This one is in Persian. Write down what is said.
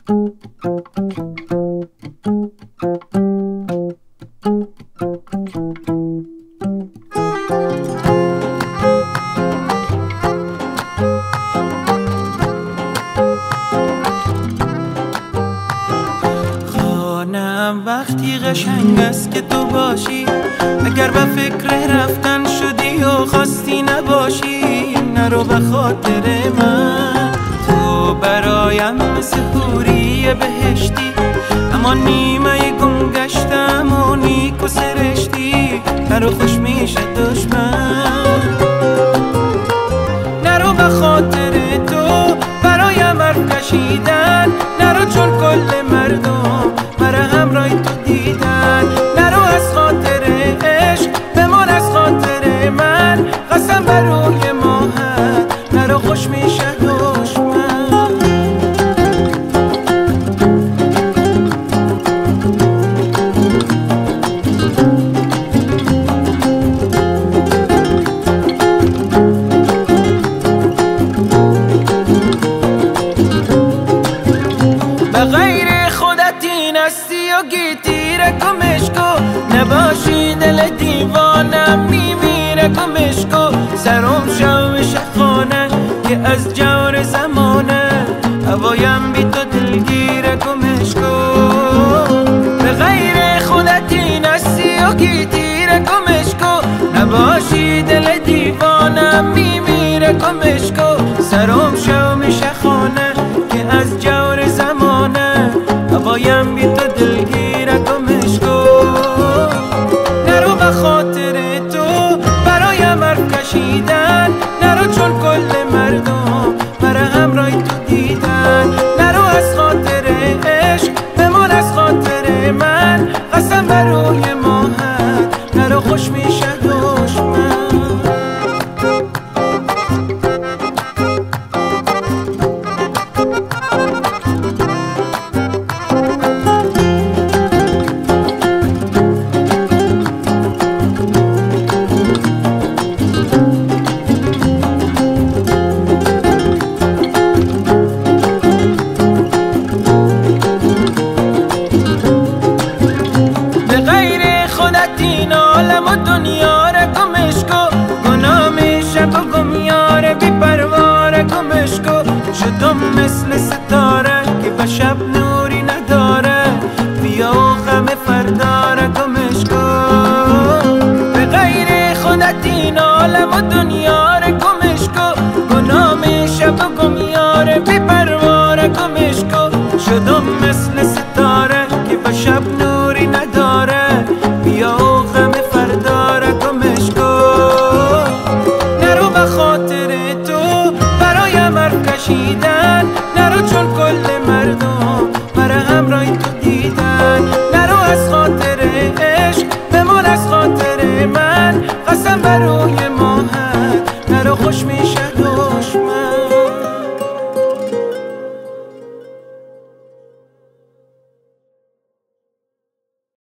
خانم وقتی قشنگ است که تو باشی، اگر به فکر رفتن شدی و خواستی نباشی، نرو به خاطر من. تو برایم مثل حوری بهشتی، اما نیمه گم گشتم و نیک و سرشتی. نرو خوش میشه دشمن، نرو به خاطر تو برایم حرف کشیدن. نرو چون کل مردم مرا همراه تو دیدن. نرو از خاطر عشق بمان، از خاطر من قسم بر روی ماهت. نرو خوش میشه دشمن. به غیر خودت این هستی و گیتیره گمش کن. نباشی دل دیوانم میمیره گمش کن. سرم شوش خانه که از جور زمانه، هوایم بی تو دلگیره گمش کن. به غیر خودت این هستی و گیتیره گمش کن. نباشی دل دیوانم میمیره گمش کن. سرم شوش خانه که از جور زمانه، هوایم بی تو دلگیره گمش کن. نرو به خاطر تو برایم حرف کشیدن. نرو چون کل مردم مرا همراه تو دیدن. نرو از خاطر عشق بمان، از خاطر من قسم بر روی ماهت. نرو خوش میشه دشمن. این عالم و دنیا را گمش کن. گناه میشه و گمیاره بی پرواره گمش کن. شدم مثل ستاره که به شب نوری نداره، بیا و غم فرداره گمش کن. به غیر خودت این عالم و دنیا را گمش کن. گناه میشه و گمیاره بی پرواره گمش کن. شدم مثل ستاره که به شب نوری نداره، بیا و غم فرداره گمش کن. نرو به خاطر تو برایم حرف کشیدن. نرو چون کل مردم مرا همراه تو دیدن. نرو از خاطر عشق بمان، از خاطر من قسم بر روی ماهت. نرو خوش میشه